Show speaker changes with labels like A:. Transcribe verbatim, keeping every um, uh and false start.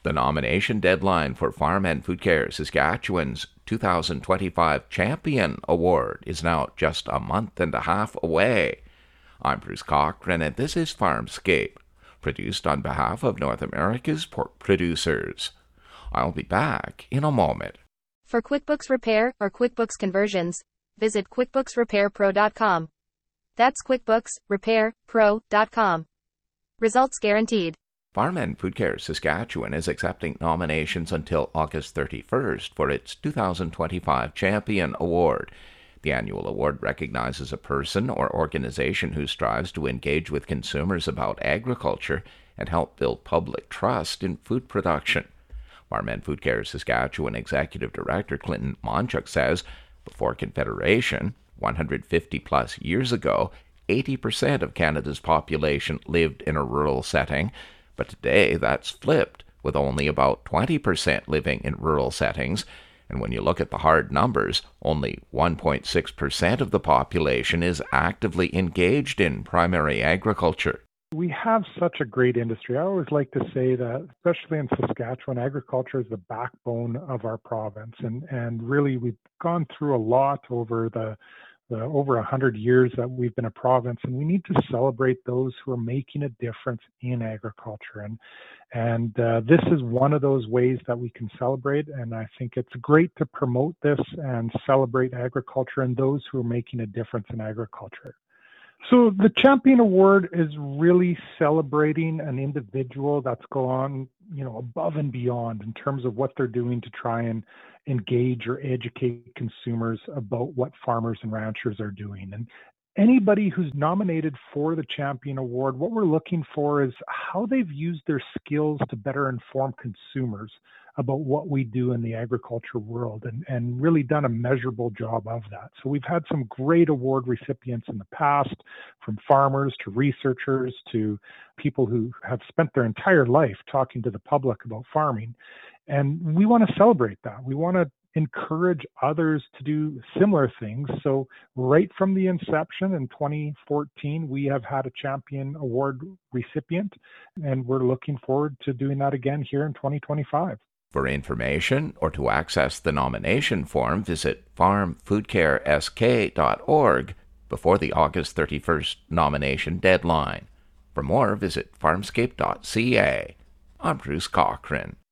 A: The nomination deadline for Farm and Food Care Saskatchewan's two thousand twenty-five Champion Award is now just a month and a half away. I'm Bruce Cochran, and this is Farmscape, produced on behalf of North America's pork producers. I'll be back in a moment.
B: For QuickBooks Repair or QuickBooks Conversions, visit QuickBooks Repair Pro dot com. That's QuickBooks Repair Pro dot com. Results guaranteed.
A: Farm and Food Care Saskatchewan is accepting nominations until August thirty-first for its two thousand twenty-five Champion Award. The annual award recognizes a person or organization who strives to engage with consumers about agriculture and help build public trust in food production. Farm and Food Care Saskatchewan Executive Director Clinton Monchuk says, before Confederation, one hundred fifty plus years ago, eighty percent of Canada's population lived in a rural setting. But today that's flipped, with only about twenty percent living in rural settings. And when you look at the hard numbers, only one point six percent of the population is actively engaged in primary agriculture.
C: We have such a great industry. I always like to say that, especially in Saskatchewan, agriculture is the backbone of our province. And, and really, we've gone through a lot over the The over one hundred years that we've been a province, and we need to celebrate those who are making a difference in agriculture. And and uh, this is one of those ways that we can celebrate, and I think it's great to promote this and celebrate agriculture and those who are making a difference in agriculture. So the Champion Award is really celebrating an individual that's gone, you know, above and beyond in terms of what they're doing to try and engage or educate consumers about what farmers and ranchers are doing. And anybody who's nominated for the Champion Award, what we're looking for is how they've used their skills to better inform consumers about what we do in the agriculture world, and, and really done a measurable job of that. So we've had some great award recipients in the past, from farmers to researchers to people who have spent their entire life talking to the public about farming. And we want to celebrate that. We want to encourage others to do similar things. So right from the inception in twenty fourteen, we have had a Champion Award recipient, and we're looking forward to doing that again here in twenty twenty-five.
A: For information or to access the nomination form, visit farm food care s k dot org before the August thirty-first nomination deadline. For more, visit farmscape dot c a. I'm Bruce Cochran.